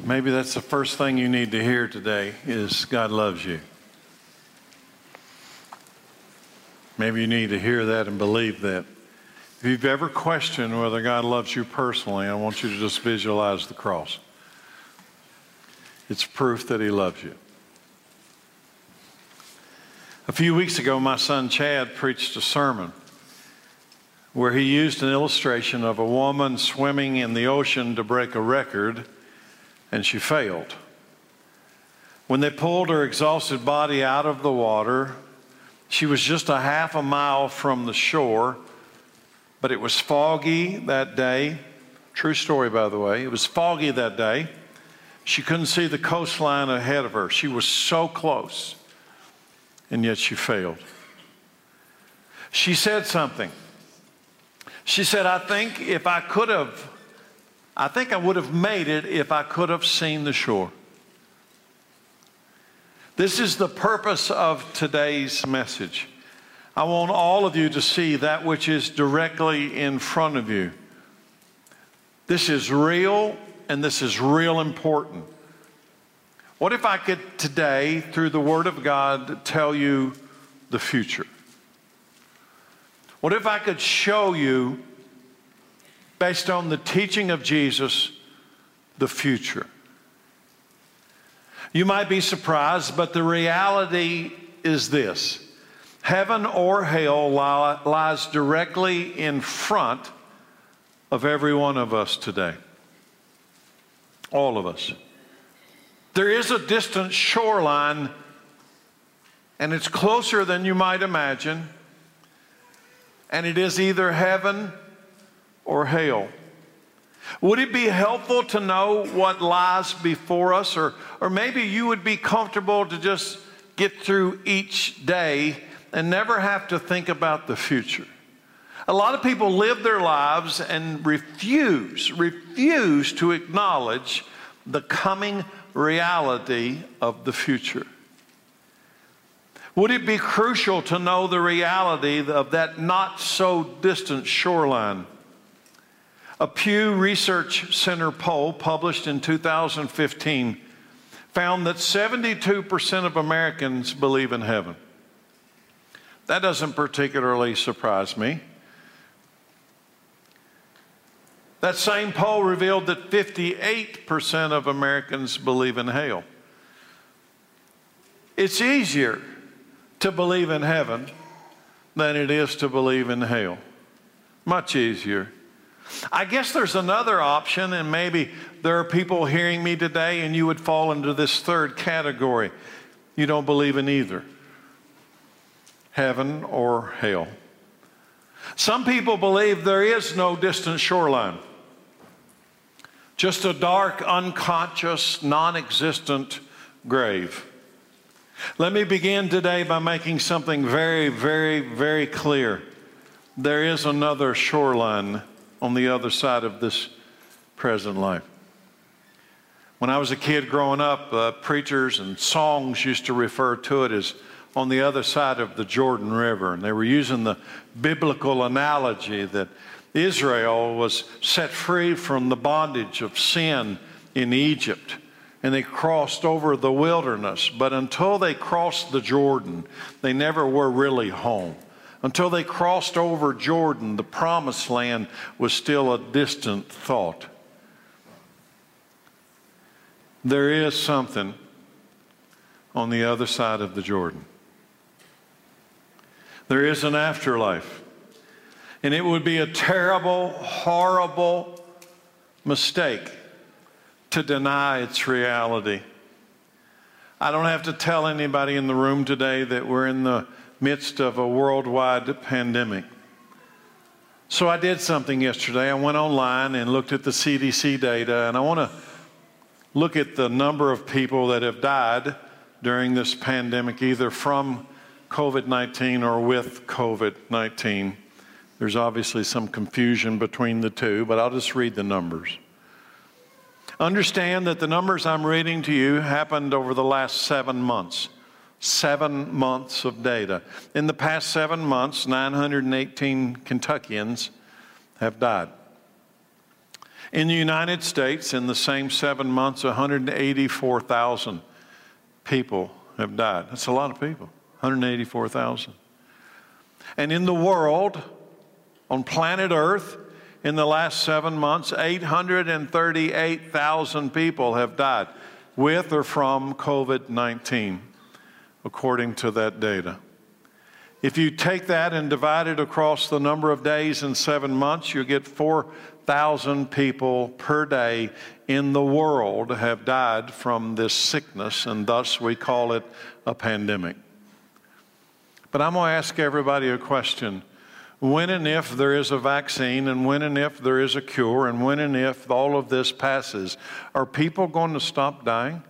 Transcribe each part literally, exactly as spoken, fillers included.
Maybe that's the first thing you need to hear today is God loves you. Maybe you need to hear that and believe that. If you've ever questioned whether God loves you personally, I want you to just visualize the cross. It's proof that he loves you. A few weeks ago, my son Chad preached a sermon where he used an illustration of a woman swimming in the ocean to break a record, and she failed. When they pulled her exhausted body out of the water, she was just a half a mile from the shore, but it was foggy that day. True story, by the way. It was foggy that day. She couldn't see the coastline ahead of her. She was so close, and yet she failed. She said something. She said, I think if I could have, I think I would have made it if I could have seen the shore. This is the purpose of today's message. I want all of you to see that which is directly in front of you. This is real, and this is real important. What if I could today, through the Word of God, tell you the future? What if I could show you, based on the teaching of Jesus, the future? You might be surprised, but the reality is this. Heaven or hell lies directly in front of every one of us today. All of us. There is a distant shoreline, and it's closer than you might imagine. And it is either heaven or hell. Would it be helpful to know what lies before us? Or, or maybe you would be comfortable to just get through each day and never have to think about the future. A lot of people live their lives and refuse, refuse to acknowledge the coming reality of the future. Would it be crucial to know the reality of that not so distant shoreline? A Pew Research Center poll published in two thousand fifteen found that seventy-two percent of Americans believe in heaven. That doesn't particularly surprise me. That same poll revealed that fifty-eight percent of Americans believe in hell. It's easier to believe in heaven than it is to believe in hell. Much easier. I guess there's another option, and maybe there are people hearing me today and you would fall into this third category. You don't believe in either heaven or hell. Some people believe there is no distant shoreline, just a dark, unconscious, non-existent grave. Let me begin today by making something very, very, very clear. There is another shoreline on the other side of this present life. When I was a kid growing up, uh, preachers and songs used to refer to it as on the other side of the Jordan River. And they were using the biblical analogy that Israel was set free from the bondage of sin in Egypt. And they crossed over the wilderness. But until they crossed the Jordan, they never were really home. Until they crossed over Jordan, the promised land was still a distant thought. There is something on the other side of the Jordan. There is an afterlife. And it would be a terrible, horrible mistake to deny its reality. I don't have to tell anybody in the room today that we're in the midst of a worldwide pandemic. So I did something yesterday. I went online and looked at the C D C data, and I want to look at the number of people that have died during this pandemic, either from COVID nineteen or with COVID nineteen. There's obviously some confusion between the two, but I'll just read the numbers. Understand that the numbers I'm reading to you happened over the last seven months. Seven months of data. In the past seven months, nine hundred eighteen Kentuckians have died. In the United States, in the same seven months, one hundred eighty-four thousand people have died. That's a lot of people, one hundred eighty-four thousand. And in the world, on planet Earth, in the last seven months, eight hundred thirty-eight thousand people have died with or from COVID nineteen, according to that data. If you take that and divide it across the number of days in seven months, you get four thousand people per day in the world have died from this sickness, and thus we call it a pandemic. But I'm going to ask everybody a question. When and if there is a vaccine, and when and if there is a cure, and when and if all of this passes, are people going to stop dying?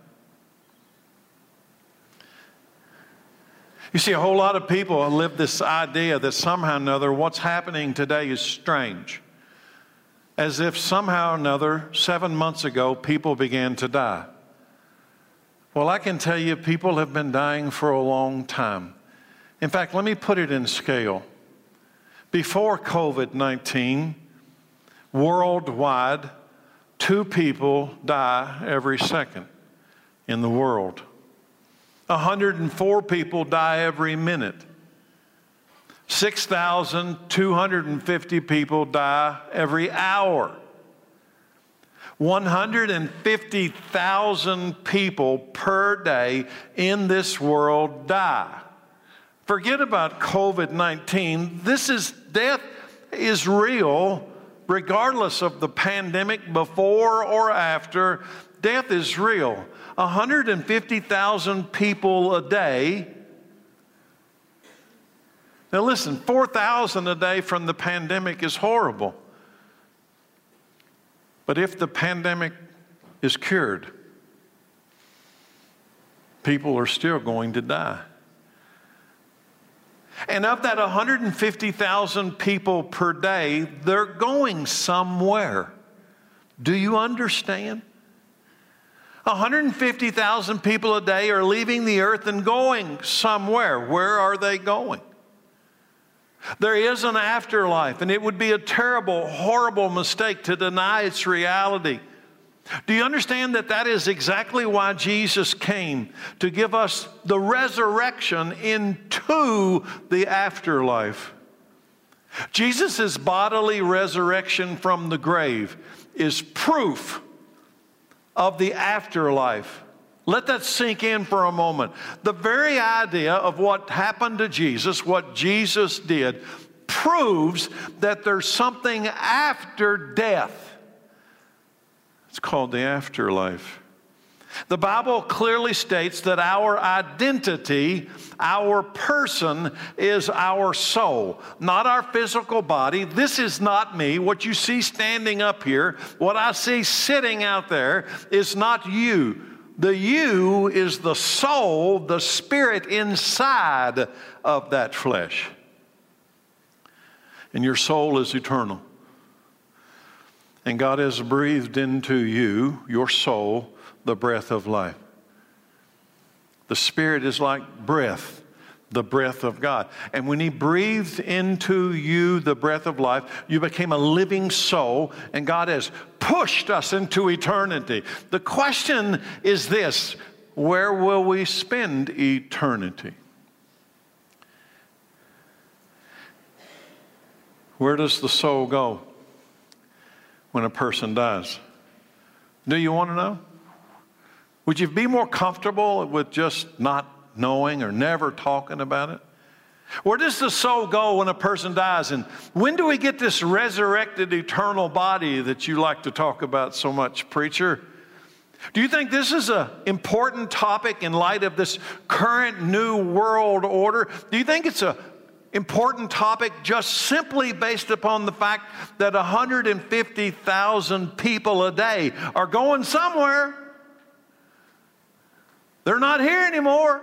You see, a whole lot of people live this idea that somehow or another what's happening today is strange. As if somehow or another, seven months ago, people began to die. Well, I can tell you people have been dying for a long time. In fact, let me put it in scale. Before COVID nineteen, worldwide, two people die every second in the world. one hundred four people die every minute. six thousand two hundred fifty people die every hour. one hundred fifty thousand people per day in this world die. Forget about COVID nineteen. This is, death is real regardless of the pandemic before or after. Death is real. one hundred fifty thousand people a day. Now listen, four thousand a day from the pandemic is horrible. But if the pandemic is cured, people are still going to die. And of that one hundred fifty thousand people per day, they're going somewhere. Do you understand? one hundred fifty thousand people a day are leaving the earth and going somewhere. Where are they going? There is an afterlife, and it would be a terrible, horrible mistake to deny its reality. Do you understand that that is exactly why Jesus came, to give us the resurrection into the afterlife? Jesus' bodily resurrection from the grave is proof of the afterlife. Let that sink in for a moment. The very idea of what happened to Jesus, what Jesus did, proves that there's something after death. It's called the afterlife. The Bible clearly states that our identity, our person, is our soul, not our physical body. This is not me. What you see standing up here, what I see sitting out there, is not you. The you is the soul, the spirit inside of that flesh. And your soul is eternal. And God has breathed into you, your soul, the breath of life. The Spirit is like breath, the breath of God. And when He breathed into you the breath of life, you became a living soul, and God has pushed us into eternity. The question is this: where will we spend eternity? Where does the soul go when a person dies? Do you want to know? Would you be more comfortable with just not knowing or never talking about it? Where does the soul go when a person dies? And when do we get this resurrected eternal body that you like to talk about so much, preacher? Do you think this is an important topic in light of this current new world order? Do you think it's an important topic just simply based upon the fact that one hundred fifty thousand people a day are going somewhere? They're not here anymore.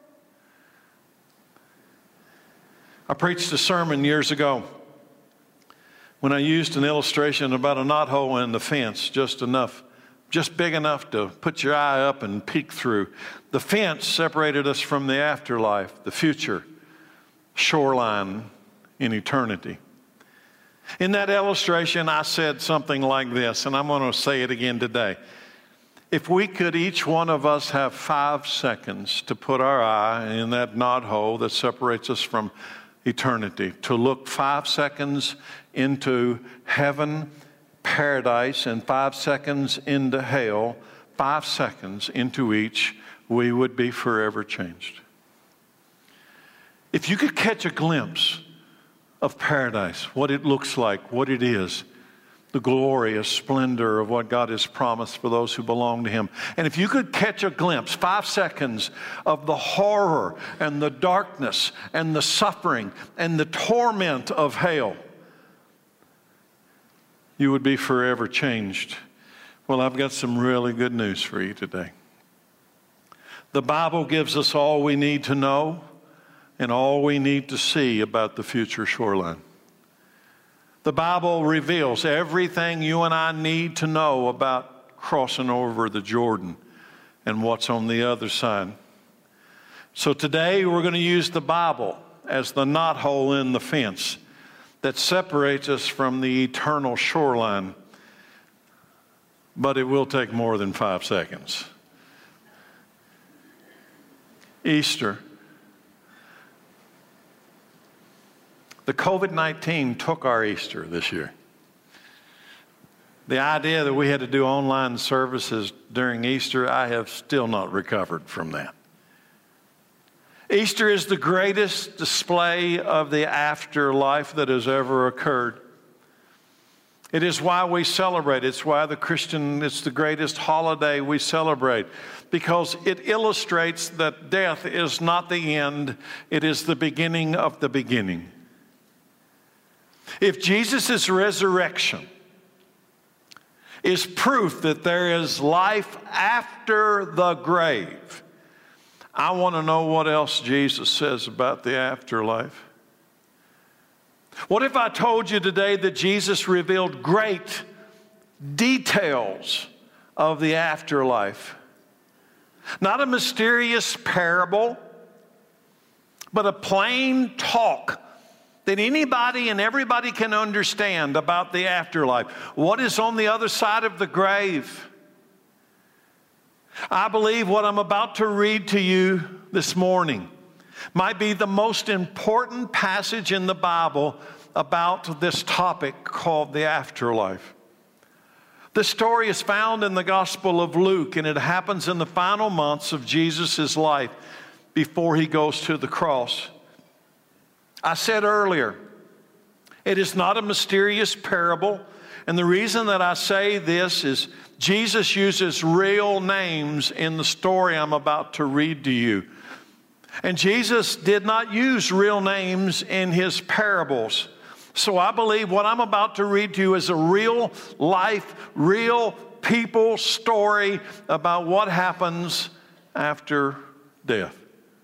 I preached a sermon years ago when I used an illustration about a knothole in the fence, just enough, just big enough to put your eye up and peek through. The fence separated us from the afterlife, the future shoreline in eternity. In that illustration, I said something like this, and I'm going to say it again today. If we could, each one of us, have five seconds to put our eye in that knothole that separates us from eternity, to look five seconds into heaven, paradise, and five seconds into hell, five seconds into each, we would be forever changed. If you could catch a glimpse of paradise, what it looks like, what it is, the glorious splendor of what God has promised for those who belong to Him. And if you could catch a glimpse, five seconds, of the horror and the darkness and the suffering and the torment of hell, you would be forever changed. Well, I've got some really good news for you today. The Bible gives us all we need to know and all we need to see about the future shoreline. The Bible reveals everything you and I need to know about crossing over the Jordan and what's on the other side. So today we're going to use the Bible as the knothole in the fence that separates us from the eternal shoreline. But it will take more than five seconds. Easter. The COVID nineteen took our Easter this year. The idea that we had to do online services during Easter, I have still not recovered from that. Easter is the greatest display of the afterlife that has ever occurred. It is why we celebrate. It's why the Christian, it's the greatest holiday we celebrate, because it illustrates that death is not the end, it is the beginning of the beginning. If Jesus' resurrection is proof that there is life after the grave, I want to know what else Jesus says about the afterlife. What if I told you today that Jesus revealed great details of the afterlife? Not a mysterious parable, but a plain talk that anybody and everybody can understand about the afterlife. What is on the other side of the grave? I believe what I'm about to read to you this morning might be the most important passage in the Bible about this topic called the afterlife. The story is found in the Gospel of Luke, and it happens in the final months of Jesus' life before He goes to the cross. I said earlier, it is not a mysterious parable, and the reason that I say this is Jesus uses real names in the story I'm about to read to you. And Jesus did not use real names in His parables. So I believe what I'm about to read to you is a real life, real people story about what happens after death.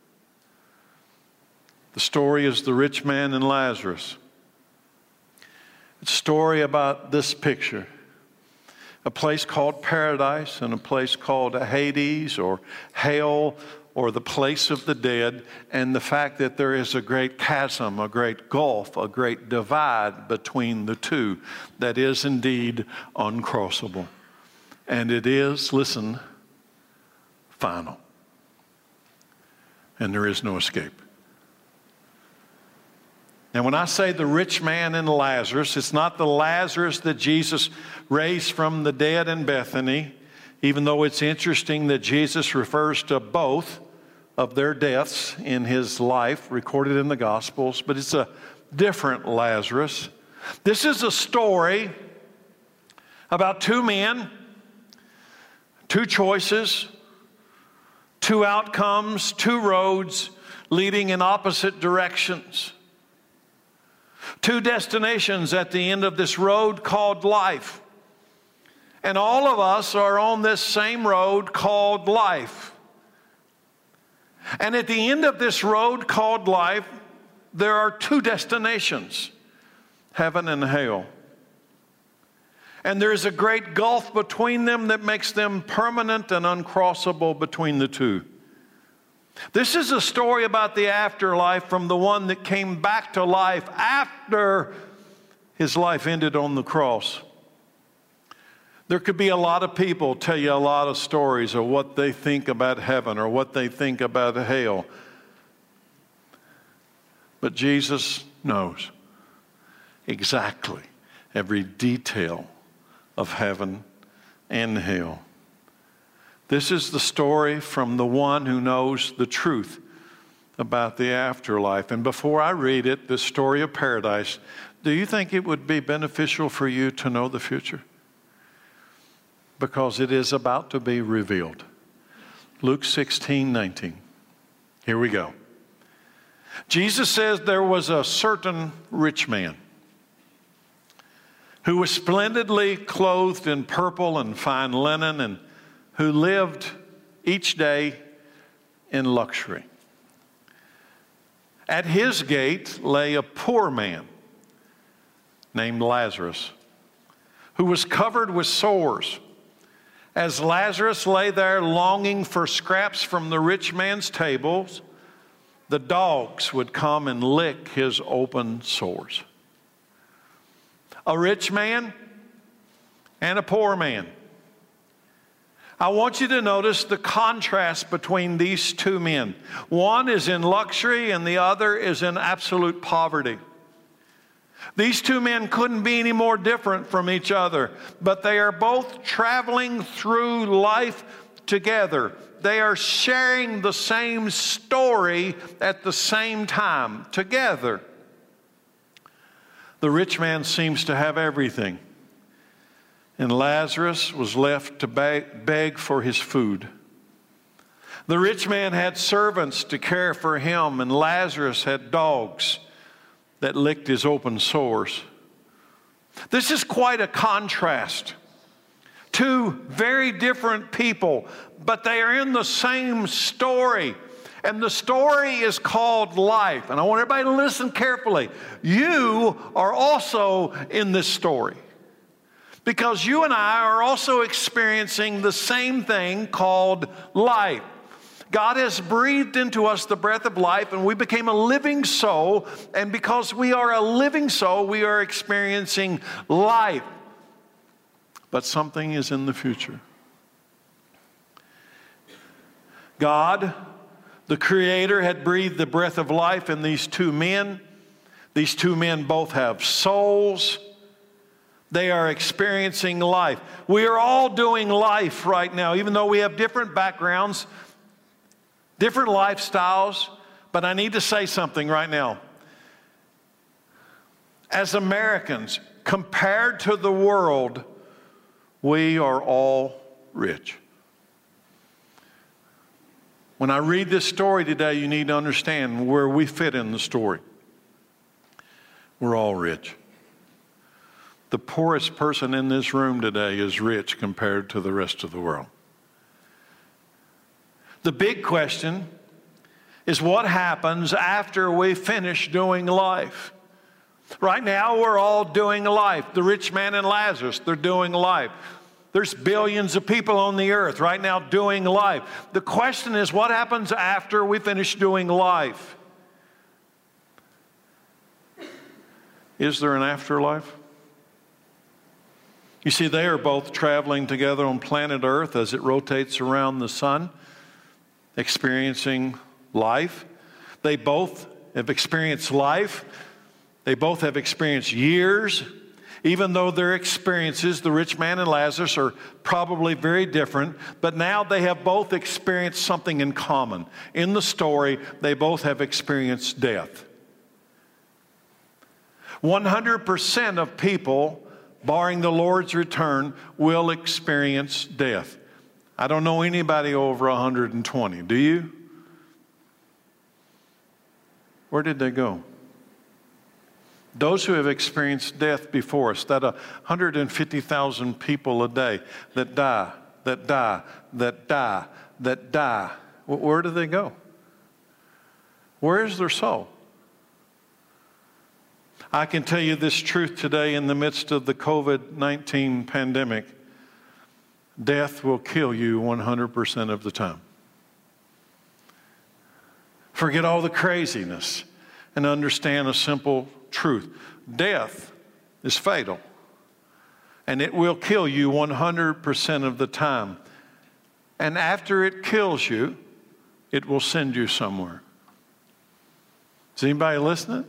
The story is the rich man and Lazarus. It's a story about this picture. A place called paradise and a place called Hades or hell or the place of the dead, and the fact that there is a great chasm, a great gulf, a great divide between the two that is indeed uncrossable. And it is, listen, final. And there is no escape. And when I say the rich man and Lazarus, it's not the Lazarus that Jesus raised from the dead in Bethany, even though it's interesting that Jesus refers to both of their deaths in His life recorded in the Gospels, but it's a different Lazarus. This is a story about two men, two choices, two outcomes, two roads leading in opposite directions. Two destinations at the end of this road called life. And all of us are on this same road called life. And at the end of this road called life, there are two destinations, heaven and hell. And there is a great gulf between them that makes them permanent and uncrossable between the two. This is a story about the afterlife from the one that came back to life after his life ended on the cross. There could be a lot of people tell you a lot of stories of what they think about heaven or what they think about hell. But Jesus knows exactly every detail of heaven and hell. This is the story from the one who knows the truth about the afterlife. And before I read it, this story of paradise, do you think it would be beneficial for you to know the future? Because it is about to be revealed. Luke sixteen nineteen. Here we go. Jesus says there was a certain rich man who was splendidly clothed in purple and fine linen, and who lived each day in luxury. At his gate lay a poor man named Lazarus, who was covered with sores. As Lazarus lay there longing for scraps from the rich man's tables, the dogs would come and lick his open sores. A rich man and a poor man. I want you to notice the contrast between these two men. One is in luxury and the other is in absolute poverty. These two men couldn't be any more different from each other, but they are both traveling through life together. They are sharing the same story at the same time, together. The rich man seems to have everything, and Lazarus was left to beg, beg for his food. The rich man had servants to care for him, and Lazarus had dogs that licked his open sores. This is quite a contrast. Two very different people, but they are in the same story. And the story is called life. And I want everybody to listen carefully. You are also in this story, because you and I are also experiencing the same thing called life. God has breathed into us the breath of life, and we became a living soul. And because we are a living soul, we are experiencing life. But something is in the future. God, the Creator, had breathed the breath of life in these two men. These two men both have souls. They are experiencing life. We are all doing life right now, even though we have different backgrounds, different lifestyles. But I need to say something right now. As Americans, compared to the world, we are all rich. When I read this story today, you need to understand where we fit in the story. We're all rich. The poorest person in this room today is rich compared to the rest of the world. The big question is what happens after we finish doing life. Right now, we're all doing life. The rich man and Lazarus, they're doing life. There's billions of people on the earth right now doing life. The question is, what happens after we finish doing life? Is there an afterlife? You see, they are both traveling together on planet Earth as it rotates around the sun, experiencing life. They both have experienced life. They both have experienced years. Even though their experiences, the rich man and Lazarus, are probably very different, but now they have both experienced something in common. In the story, they both have experienced death. one hundred percent of people, barring the Lord's return, will experience death. I don't know anybody over one hundred twenty. Do you? Where did they go? Those who have experienced death before us, that one hundred fifty thousand people a day that die, that die, that die, that die, where do they go? Where is their soul? I can tell you this truth today in the midst of the COVID nineteen pandemic. Death will kill you one hundred percent of the time. Forget all the craziness and understand a simple truth. Death is fatal. And it will kill you one hundred percent of the time. And after it kills you, it will send you somewhere. Is anybody listening?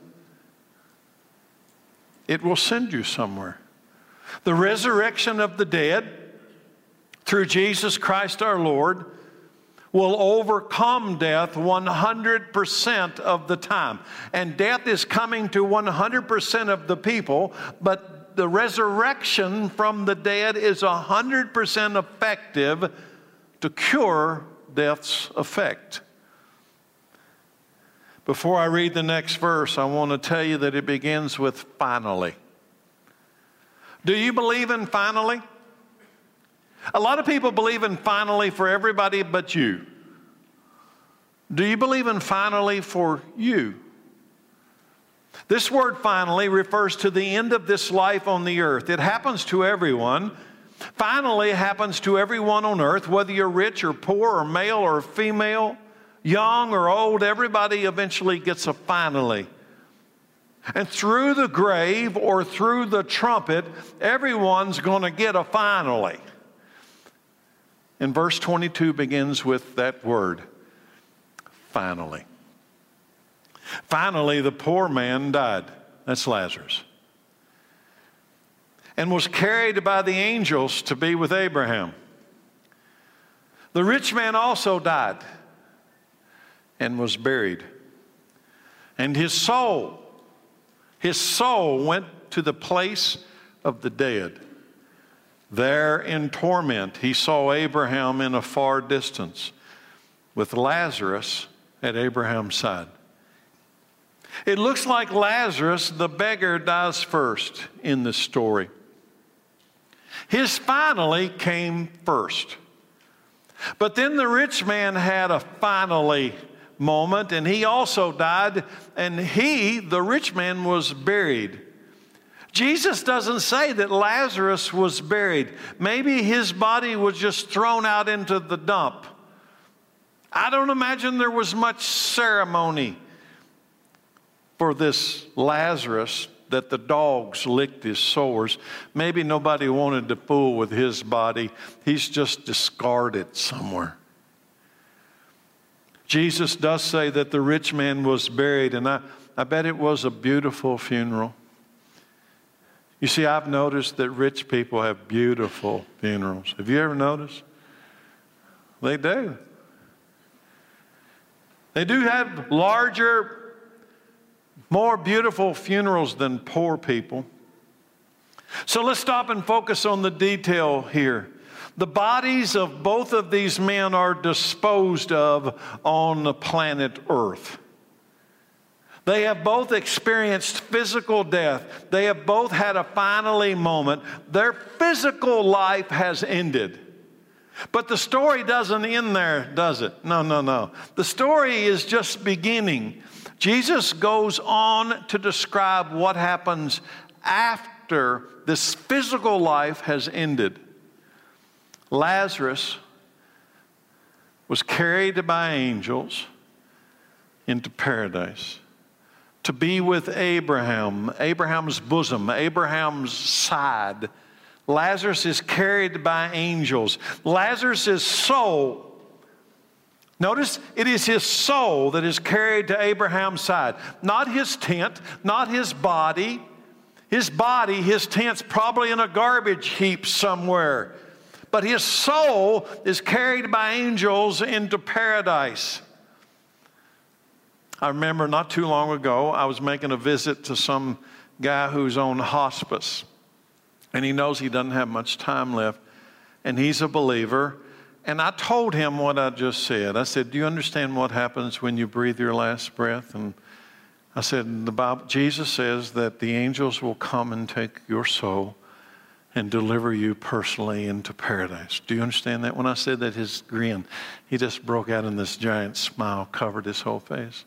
It will send you somewhere. The resurrection of the dead through Jesus Christ our Lord will overcome death one hundred percent of the time. And death is coming to one hundred percent of the people, but the resurrection from the dead is one hundred percent effective to cure death's effect. Before I read the next verse, I want to tell you that it begins with finally. Do you believe in finally? A lot of people believe in finally for everybody but you. Do you believe in finally for you? This word finally refers to the end of this life on the earth. It happens to everyone. Finally, it happens to everyone on earth, whether you're rich or poor or male or female, young or old, everybody eventually gets a finally. And through the grave or through the trumpet, everyone's going to get a finally. And verse twenty-two begins with that word, finally. Finally, the poor man died. That's Lazarus. And was carried by the angels to be with Abraham. The rich man also died and was buried. And his soul, his soul went to the place of the dead. There in torment, he saw Abraham in a far distance, with Lazarus at Abraham's side. It looks like Lazarus, the beggar, dies first in this story. His finally came first. But then the rich man had a finally moment, and he also died, and he, the rich man, was buried. Jesus doesn't say that Lazarus was buried. Maybe his body was just thrown out into the dump. I don't imagine there was much ceremony for this Lazarus, that the dogs licked his sores. Maybe nobody wanted to fool with his body. He's just discarded somewhere. Jesus does say that the rich man was buried, and I, I bet it was a beautiful funeral. You see, I've noticed that rich people have beautiful funerals. Have you ever noticed? They do. They do have larger, more beautiful funerals than poor people. So let's stop and focus on the detail here. The bodies of both of these men are disposed of on the planet Earth. They have both experienced physical death. They have both had a finally moment. Their physical life has ended. But the story doesn't end there, does it? No, no, no. The story is just beginning. Jesus goes on to describe what happens after this physical life has ended. Lazarus was carried by angels into paradise to be with Abraham, Abraham's bosom, Abraham's side. Lazarus is carried by angels. Lazarus' soul, notice it is his soul that is carried to Abraham's side. Not his tent, not his body. His body, his tent's probably in a garbage heap somewhere. But his soul is carried by angels into paradise. I remember not too long ago, I was making a visit to some guy who's on hospice. And he knows he doesn't have much time left. And he's a believer. And I told him what I just said. I said, do you understand what happens when you breathe your last breath? And I said, the Bible, Jesus says that the angels will come and take your soul and deliver you personally into paradise. Do you understand that? When I said that, his grin, he just broke out in this giant smile, covered his whole face.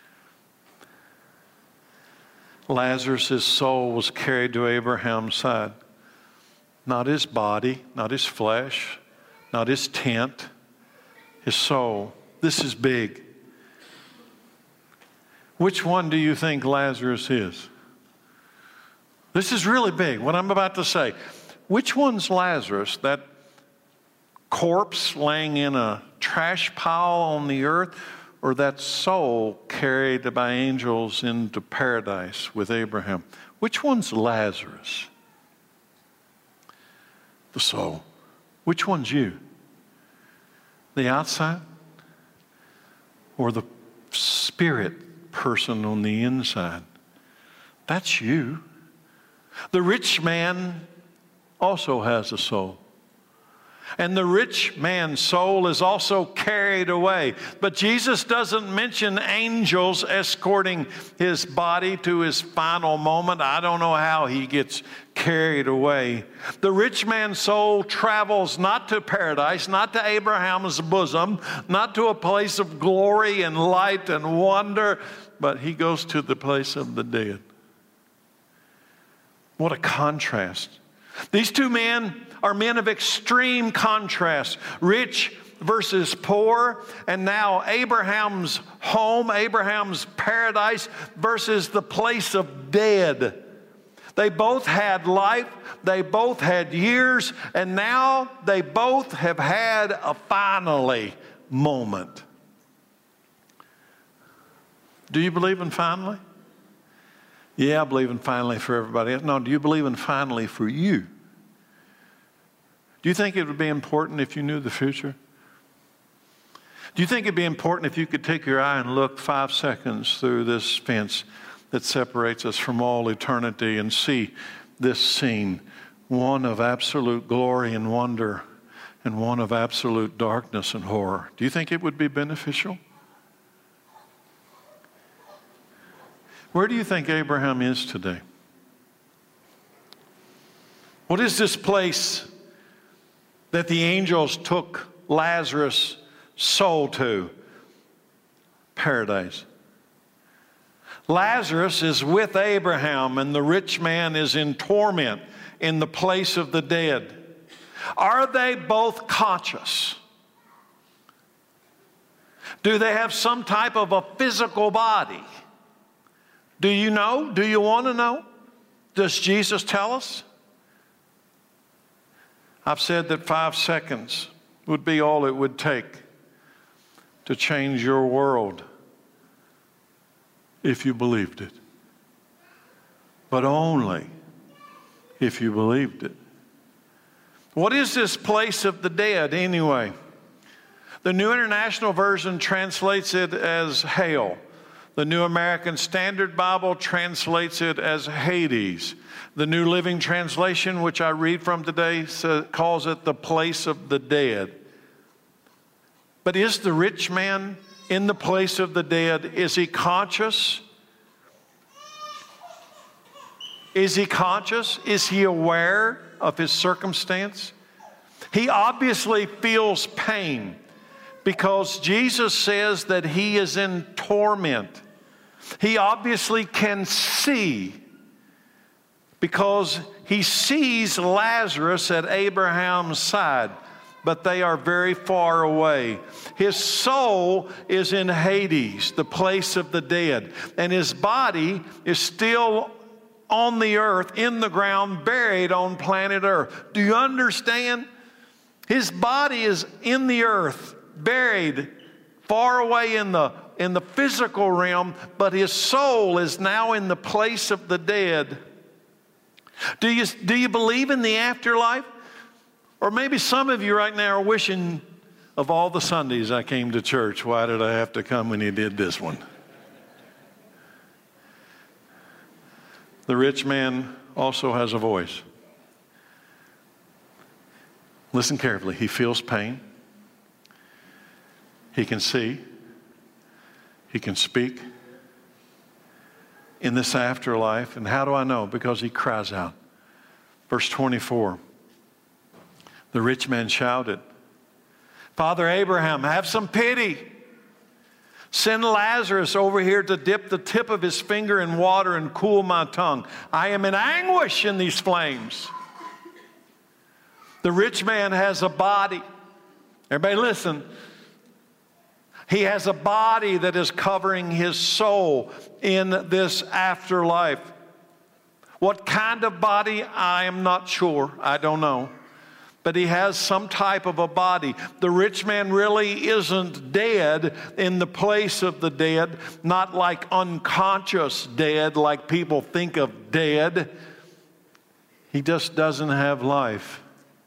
Lazarus' soul was carried to Abraham's side. Not his body, not his flesh, not his tent, his soul. This is big. Which one do you think Lazarus is? This is really big, what I'm about to say. Which one's Lazarus? That corpse laying in a trash pile on the earth, or that soul carried by angels into paradise with Abraham? Which one's Lazarus? The soul. Which one's you? The outside or the spirit person on the inside? That's you. The rich man also has a soul. And the rich man's soul is also carried away. But Jesus doesn't mention angels escorting his body to his final moment. I don't know how he gets carried away. The rich man's soul travels not to paradise, not to Abraham's bosom, not to a place of glory and light and wonder, but he goes to the place of the dead. What a contrast. These two men are men of extreme contrast. Rich versus poor. And now Abraham's home, Abraham's paradise versus the place of dead. They both had life. They both had years. And now they both have had a finally moment. Do you believe in finally? Yeah, I believe in finally for everybody else. No, do you believe in finally for you? Do you think it would be important if you knew the future? Do you think it'd be important if you could take your eye and look five seconds through this fence that separates us from all eternity and see this scene, one of absolute glory and wonder and one of absolute darkness and horror? Do you think it would be beneficial? Where do you think Abraham is today? What is this place that the angels took Lazarus' soul to? Paradise. Lazarus is with Abraham, and the rich man is in torment in the place of the dead. Are they both conscious? Do they have some type of a physical body? Do you know? Do you want to know? Does Jesus tell us? I've said that five seconds would be all it would take to change your world if you believed it. But only if you believed it. What is this place of the dead anyway? The New International Version translates it as hell. The New American Standard Bible translates it as Hades. The New Living Translation, which I read from today, calls it the place of the dead. But is the rich man in the place of the dead? Is he conscious? Is he conscious? Is he aware of his circumstance? He obviously feels pain, because Jesus says that he is in torment. He obviously can see, because he sees Lazarus at Abraham's side, but they are very far away. His soul is in Hades, the place of the dead, and his body is still on the earth, in the ground, buried on planet Earth. Do you understand? His body is in the earth, buried far away in the, in the physical realm, but his soul is now in the place of the dead. Do you, do you believe in the afterlife? Or maybe some of you right now are wishing, of all the Sundays I came to church, why did I have to come when he did this one? The rich man also has a voice. Listen carefully. He feels pain. He can see. He can speak in this afterlife. And how do I know? Because he cries out. Verse twenty-four. The rich man shouted, "Father Abraham, have some pity. Send Lazarus over here to dip the tip of his finger in water and cool my tongue. I am in anguish in these flames." The rich man has a body. Everybody listen. He has a body that is covering his soul in this afterlife. What kind of body, I am not sure. I don't know. But he has some type of a body. The rich man really isn't dead in the place of the dead, not like unconscious dead, like people think of dead. He just doesn't have life.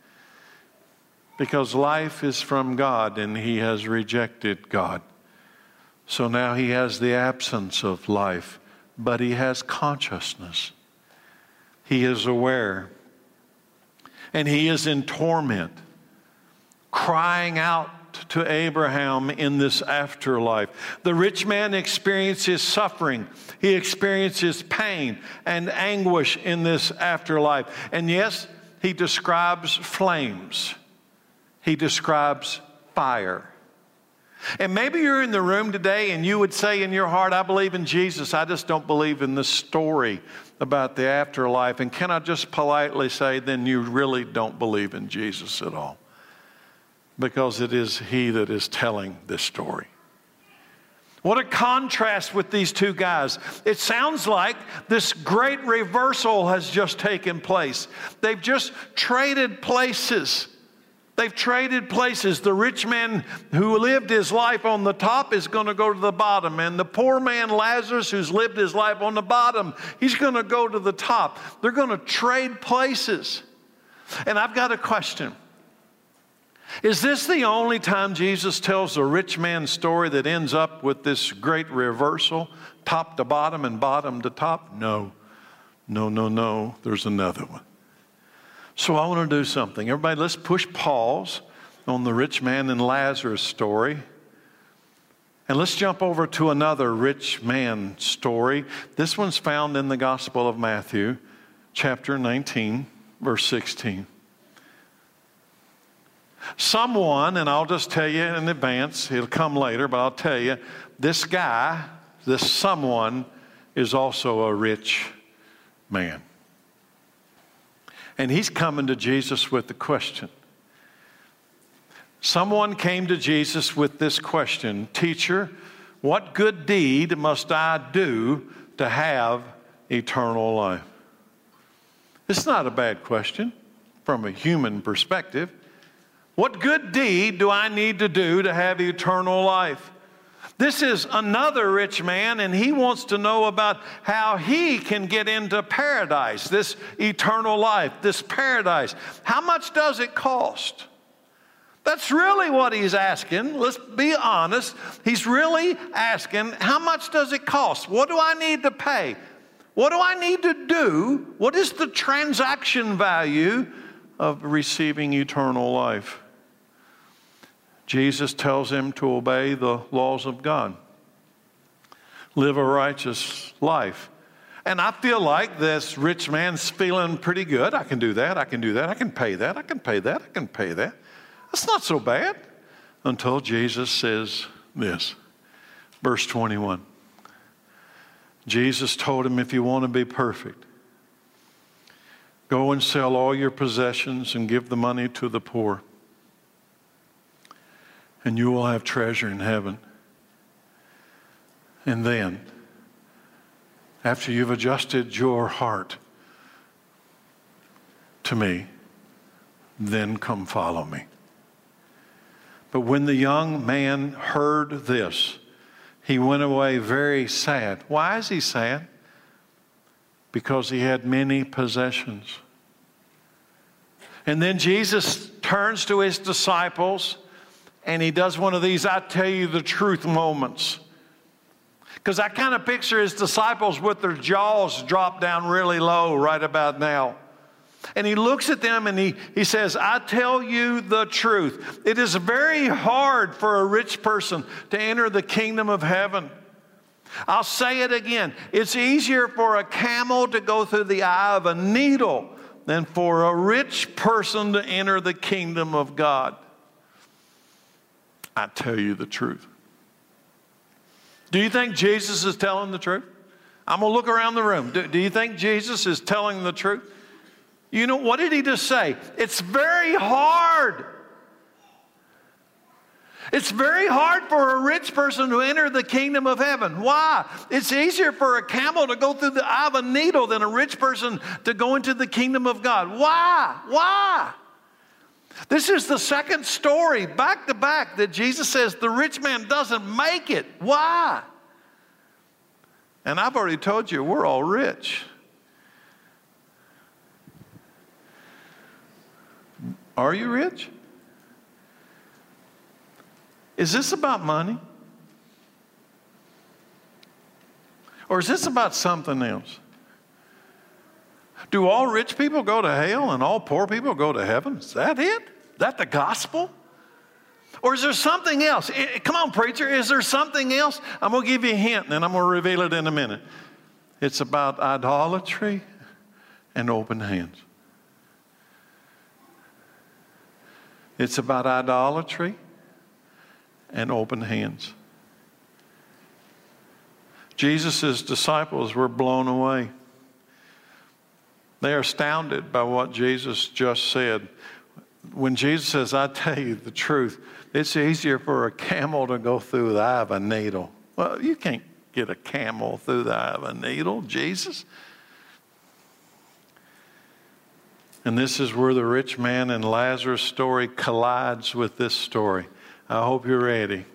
Because life is from God and he has rejected God. So now he has the absence of life, but he has consciousness. He is aware. And he is in torment, crying out to Abraham in this afterlife. The rich man experiences suffering. He experiences pain and anguish in this afterlife. And yes, he describes flames. He describes fire. And maybe you're in the room today and you would say in your heart, I believe in Jesus. I just don't believe in this story about the afterlife. And can I just politely say, then you really don't believe in Jesus at all. Because it is he that is telling this story. What a contrast with these two guys. It sounds like this great reversal has just taken place. They've just traded places. They've traded places. The rich man who lived his life on the top is going to go to the bottom. And the poor man Lazarus, who's lived his life on the bottom, he's going to go to the top. They're going to trade places. And I've got a question. Is this the only time Jesus tells the rich man's story that ends up with this great reversal, top to bottom and bottom to top? No. No, no, no. There's another one. So I want to do something. Everybody, let's push pause on the rich man and Lazarus story. And let's jump over to another rich man story. This one's found in the Gospel of Matthew, chapter nineteen, verse sixteen. Someone, and I'll just tell you in advance, it'll come later, but I'll tell you, this guy, this someone, is also a rich man. And he's coming to Jesus with the question. Someone came to Jesus with this question, Teacher, what good deed must I do to have eternal life? It's not a bad question from a human perspective. What good deed do I need to do to have eternal life? This is another rich man, and he wants to know about how he can get into paradise, this eternal life, this paradise. How much does it cost? That's really what he's asking. Let's be honest. He's really asking, how much does it cost? What do I need to pay? What do I need to do? What is the transaction value of receiving eternal life? Jesus tells him to obey the laws of God. Live a righteous life. And I feel like this rich man's feeling pretty good. I can do that. I can do that. I can pay that. I can pay that. I can pay that. That's not so bad. Until Jesus says this. Verse twenty-one. Jesus told him, if you want to be perfect, go and sell all your possessions and give the money to the poor. And you will have treasure in heaven. And then, after you've adjusted your heart to me, then come follow me. But when the young man heard this, he went away very sad. Why is he sad? Because he had many possessions. And then Jesus turns to his disciples and he does one of these I tell you the truth moments. Because I kind of picture his disciples with their jaws dropped down really low right about now. And he looks at them and he, he says, I tell you the truth. It is very hard for a rich person to enter the kingdom of heaven. I'll say it again. It's easier for a camel to go through the eye of a needle than for a rich person to enter the kingdom of God. I tell you the truth. Do you think Jesus is telling the truth? I'm going to look around the room. Do, do you think Jesus is telling the truth? You know, what did he just say? It's very hard. It's very hard for a rich person to enter the kingdom of heaven. Why? It's easier for a camel to go through the eye of a needle than a rich person to go into the kingdom of God. Why? Why? This is the second story back to back that Jesus says the rich man doesn't make it. Why? And I've already told you, we're all rich. Are you rich? Is this about money? Or is this about something else? Do all rich people go to hell and all poor people go to heaven? Is that it? Is that the gospel? Or is there something else? Come on, preacher, is there something else? I'm going to give you a hint and I'm going to reveal it in a minute. It's about idolatry and open hands. It's about idolatry and open hands. Jesus' disciples were blown away. They are astounded by what Jesus just said. When Jesus says, I tell you the truth, it's easier for a camel to go through the eye of a needle. Well, you can't get a camel through the eye of a needle, Jesus. And this is where the rich man and Lazarus story collides with this story. I hope you're ready.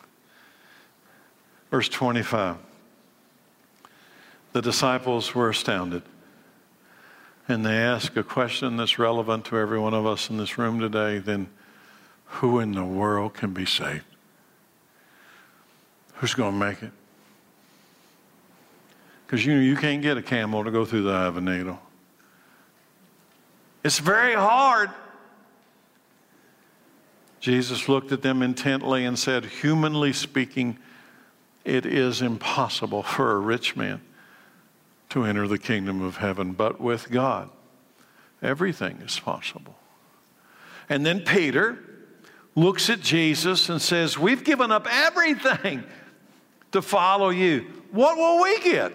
Verse twenty-five. The disciples were astounded. And they ask a question that's relevant to every one of us in this room today. Then who in the world can be saved? Who's going to make it? Because you know you can't get a camel to go through the eye of a needle. It's very hard. Jesus looked at them intently and said, humanly speaking, it is impossible for a rich man to enter the kingdom of heaven. But with God, everything is possible. And then Peter looks at Jesus and says, we've given up everything to follow you. What will we get?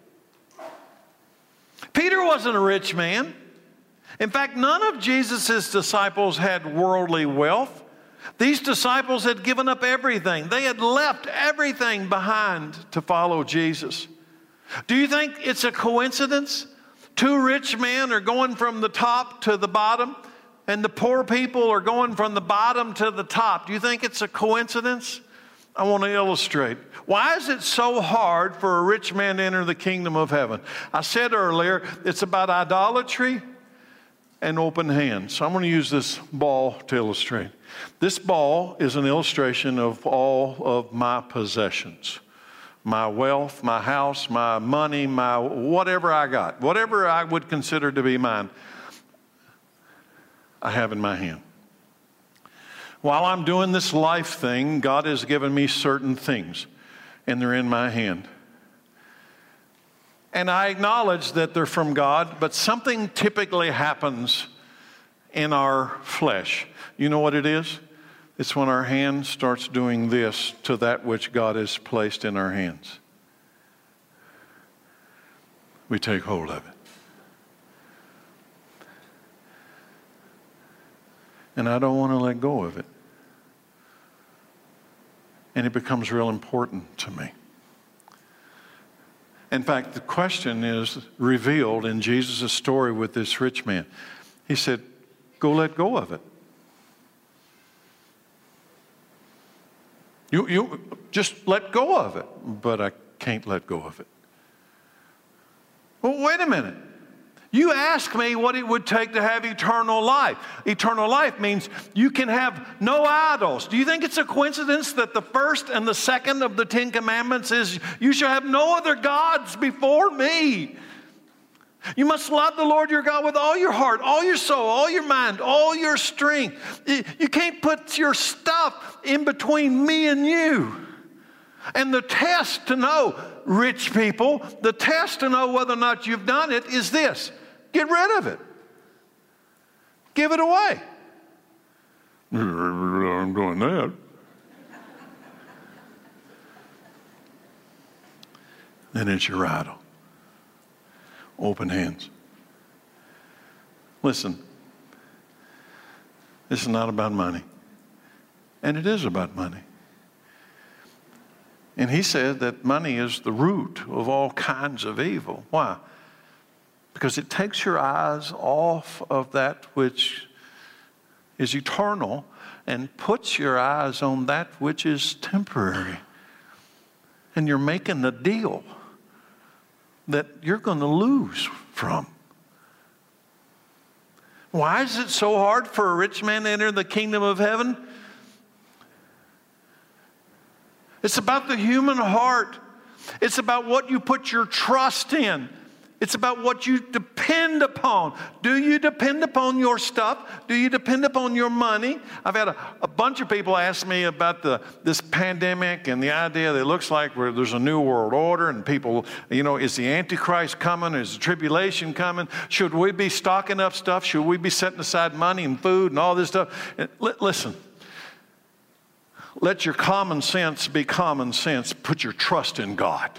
Peter wasn't a rich man. In fact, none of Jesus' disciples had worldly wealth. These disciples had given up everything. They had left everything behind to follow Jesus. Do you think it's a coincidence? Two rich men are going from the top to the bottom, and the poor people are going from the bottom to the top. Do you think it's a coincidence? I want to illustrate. Why is it so hard for a rich man to enter the kingdom of heaven? I said earlier, it's about idolatry and open hands. So I'm going to use this ball to illustrate. This ball is an illustration of all of my possessions. My wealth, my house, my money, my whatever I got. Whatever I would consider to be mine, I have in my hand. While I'm doing this life thing, God has given me certain things, and they're in my hand. And I acknowledge that they're from God, but something typically happens in our flesh. You know what it is? It's when our hand starts doing this to that which God has placed in our hands. We take hold of it. And I don't want to let go of it. And it becomes real important to me. In fact, the question is revealed in Jesus' story with this rich man. He said, go let go of it. You, you just let go of it. But I can't let go of it. Well, wait a minute. You asked me what it would take to have eternal life. Eternal life means you can have no idols. Do you think it's a coincidence that the first and the second of the Ten Commandments is you shall have no other gods before me? You must love the Lord your God with all your heart, all your soul, all your mind, all your strength. You can't put your stuff in between me and you. And the test to know, rich people, the test to know whether or not you've done it is this. Get rid of it. Give it away. I'm doing that. Then it's your idol. Open hands. Listen, this is not about money. And it is about money. And he said that money is the root of all kinds of evil. Why? Because it takes your eyes off of that which is eternal and puts your eyes on that which is temporary. And you're making a deal that you're going to lose from. Why is it so hard for a rich man to enter the kingdom of heaven? It's about the human heart. It's about what you put your trust in. It's about what you depend upon. Do you depend upon your stuff? Do you depend upon your money? I've had a, a bunch of people ask me about the this pandemic and the idea that it looks like where there's a new world order and people, you know, is the Antichrist coming? Is the tribulation coming? Should we be stocking up stuff? Should we be setting aside money and food and all this stuff? And li- listen, let your common sense be common sense. Put your trust in God.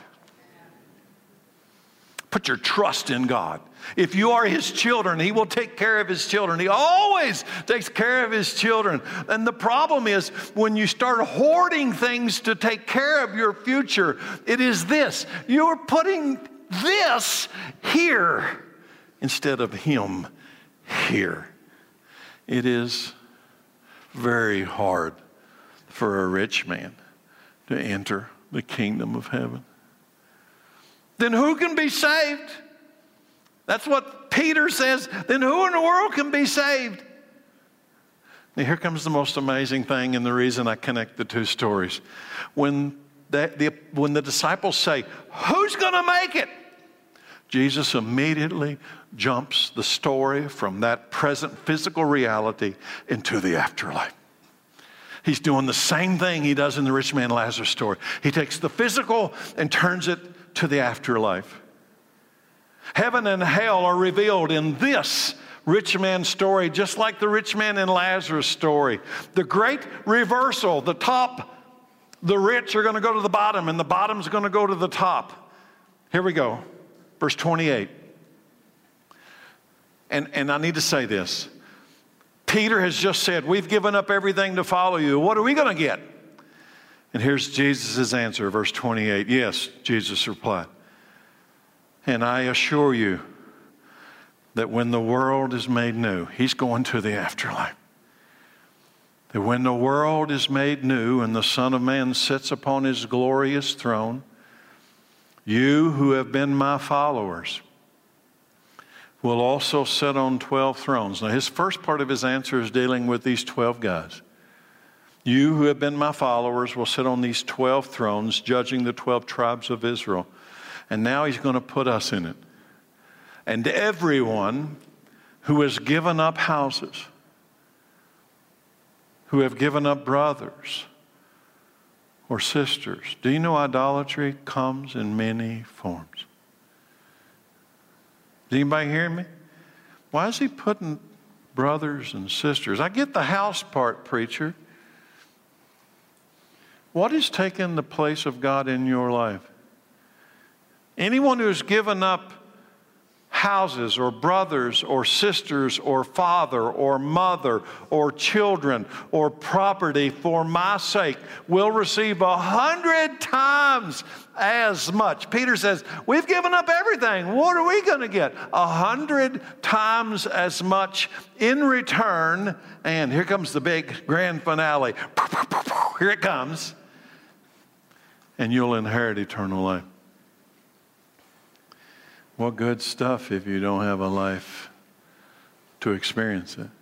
Put your trust in God. If you are His children, He will take care of His children. He always takes care of His children. And the problem is when you start hoarding things to take care of your future, it is this. You're putting this here instead of Him here. It is very hard for a rich man to enter the kingdom of heaven. Then who can be saved? That's what Peter says. Then who in the world can be saved? Now here comes the most amazing thing and the reason I connect the two stories. When the, the, when the disciples say, who's going to make it? Jesus immediately jumps the story from that present physical reality into the afterlife. He's doing the same thing he does in the rich man Lazarus story. He takes the physical and turns it to the afterlife. Heaven and hell are revealed in this rich man story, just like the rich man in Lazarus story. The great reversal, the top, the rich are going to go to the bottom, and the bottom's going to go to the top. Here we go, verse twenty-eight. And, and I need to say this. Peter has just said, we've given up everything to follow you. What are we going to get? And here's Jesus' answer, verse twenty-eight. Yes, Jesus replied. And I assure you that when the world is made new, he's going to the afterlife. That when the world is made new and the Son of Man sits upon his glorious throne, you who have been my followers will also sit on twelve thrones. Now his first part of his answer is dealing with these twelve guys. You who have been my followers will sit on these twelve thrones, judging the twelve tribes of Israel. And now he's going to put us in it. And everyone who has given up houses, who have given up brothers or sisters. Do you know idolatry comes in many forms? Is anybody hearing me? Why is he putting brothers and sisters? I get the house part, preacher. What is taking the place of God in your life? Anyone who's given up houses or brothers or sisters or father or mother or children or property for my sake will receive a hundred times as much. Peter says, we've given up everything. What are we going to get? A hundred times as much in return. And here comes the big grand finale. Here it comes. And you'll inherit eternal life. What good stuff if you don't have a life to experience it.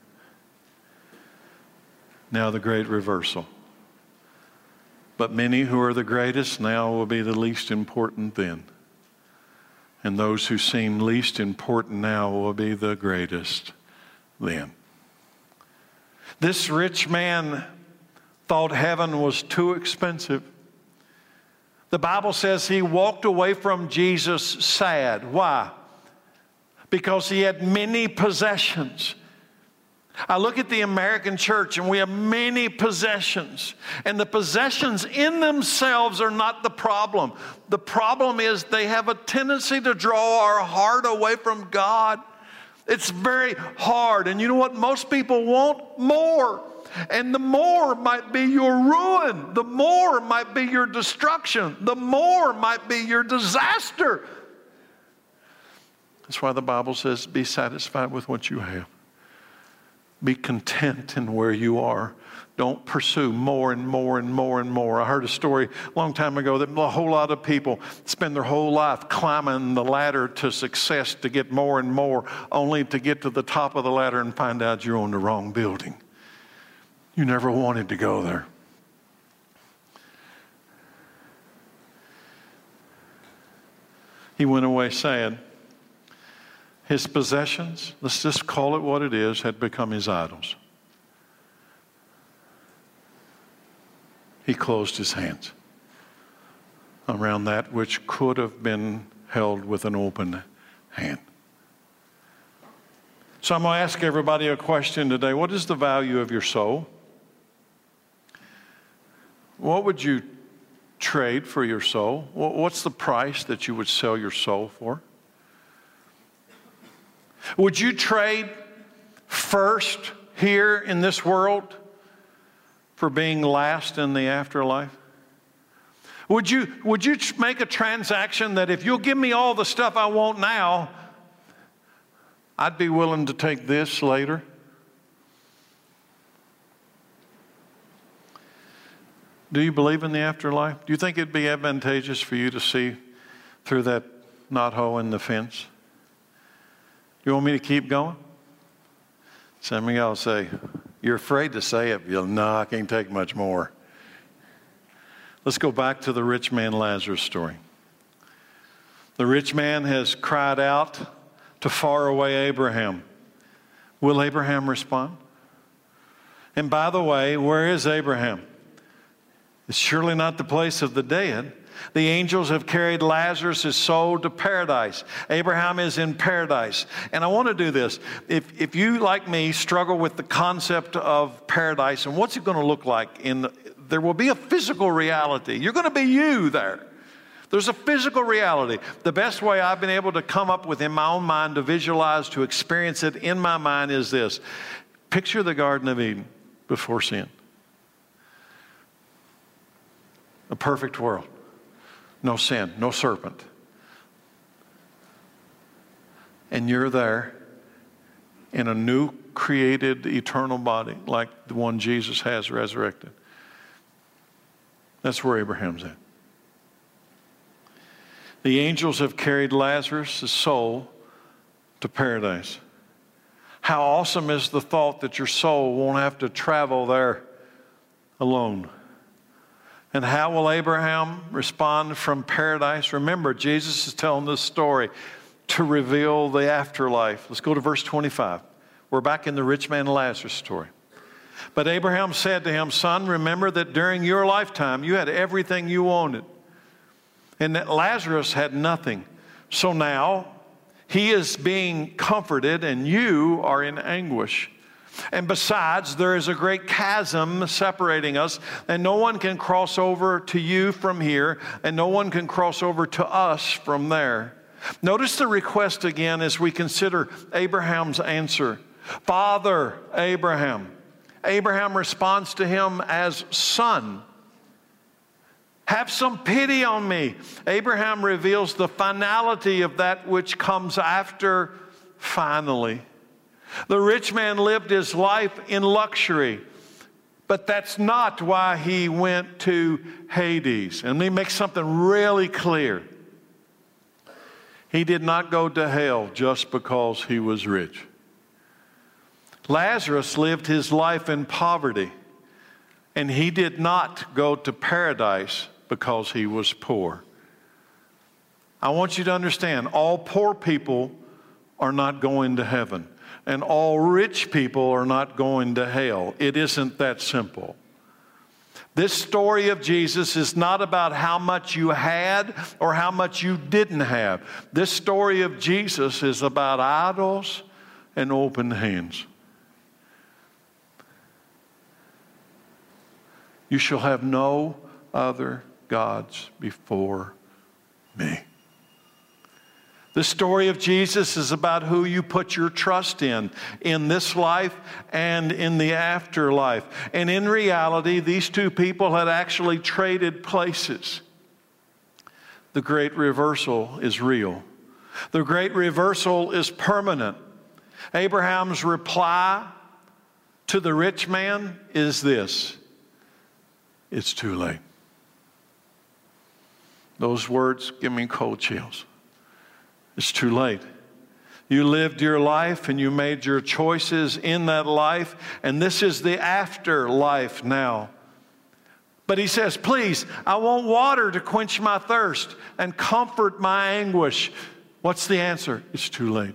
Now the great reversal. But many who are the greatest now will be the least important then. And those who seem least important now will be the greatest then. This rich man thought heaven was too expensive. The Bible says he walked away from Jesus sad. Why? Because he had many possessions. I look at the American church and we have many possessions. And the possessions in themselves are not the problem. The problem is they have a tendency to draw our heart away from God. It's very hard. And you know what? Most people want more. And the more might be your ruin. The more might be your destruction. The more might be your disaster. That's why the Bible says, be satisfied with what you have. Be content in where you are. Don't pursue more and more and more and more. I heard a story a long time ago that a whole lot of people spend their whole life climbing the ladder to success to get more and more, only to get to the top of the ladder and find out you're on the wrong building. You never wanted to go there. He went away sad. His possessions, let's just call it what it is, had become his idols. He closed his hands around that which could have been held with an open hand. So I'm going to ask everybody a question today. What is the value of your soul? What would you trade for your soul? What's the price that you would sell your soul for? Would you trade first here in this world for being last in the afterlife? Would you, would you make a transaction that if you'll give me all the stuff I want now, I'd be willing to take this later? Do you believe in the afterlife? Do you think it'd be advantageous for you to see through that knothole in the fence? You want me to keep going? Some of y'all say, you're afraid to say it. You'll, no, I can't take much more. Let's go back to the rich man Lazarus story. The rich man has cried out to faraway Abraham. Will Abraham respond? And by the way, where is Abraham? It's surely not the place of the dead. The angels have carried Lazarus' soul to paradise. Abraham is in paradise. And I want to do this. If, if you, like me, struggle with the concept of paradise and what's it going to look like, in the, there will be a physical reality. You're going to be you there. There's a physical reality. The best way I've been able to come up with in my own mind to visualize, to experience it in my mind is this. Picture the Garden of Eden before sin. A perfect world. No sin, no serpent. And you're there in a new created eternal body like the one Jesus has resurrected. That's where Abraham's at. The angels have carried Lazarus' soul to paradise. How awesome is the thought that your soul won't have to travel there alone. And how will Abraham respond from paradise? Remember, Jesus is telling this story to reveal the afterlife. Let's go to verse twenty-five. We're back in the rich man Lazarus story. But Abraham said to him, son, remember that during your lifetime you had everything you wanted, and that Lazarus had nothing. So now he is being comforted and you are in anguish. And besides, there is a great chasm separating us, and no one can cross over to you from here, and no one can cross over to us from there. Notice the request again as we consider Abraham's answer. Father Abraham. Abraham responds to him as son. Have some pity on me. Abraham reveals the finality of that which comes after finally. The rich man lived his life in luxury, but that's not why he went to Hades. And let me make something really clear. He did not go to hell just because he was rich. Lazarus lived his life in poverty, and he did not go to paradise because he was poor. I want you to understand, all poor people are not going to heaven. And all rich people are not going to hell. It isn't that simple. This story of Jesus is not about how much you had or how much you didn't have. This story of Jesus is about idols and open hands. You shall have no other gods before me. The story of Jesus is about who you put your trust in, in this life and in the afterlife. And in reality, these two people had actually traded places. The great reversal is real. The great reversal is permanent. Abraham's reply to the rich man is this: it's too late. Those words give me cold chills. It's too late. You lived your life and you made your choices in that life, and this is the afterlife now. But he says, please, I want water to quench my thirst and comfort my anguish. What's the answer? It's too late.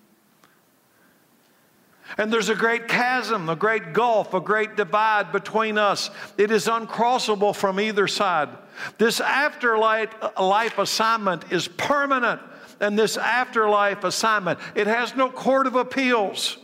And there's a great chasm, a great gulf, a great divide between us. It is uncrossable from either side. This afterlife life assignment is permanent. And this afterlife assignment, it has no court of appeals.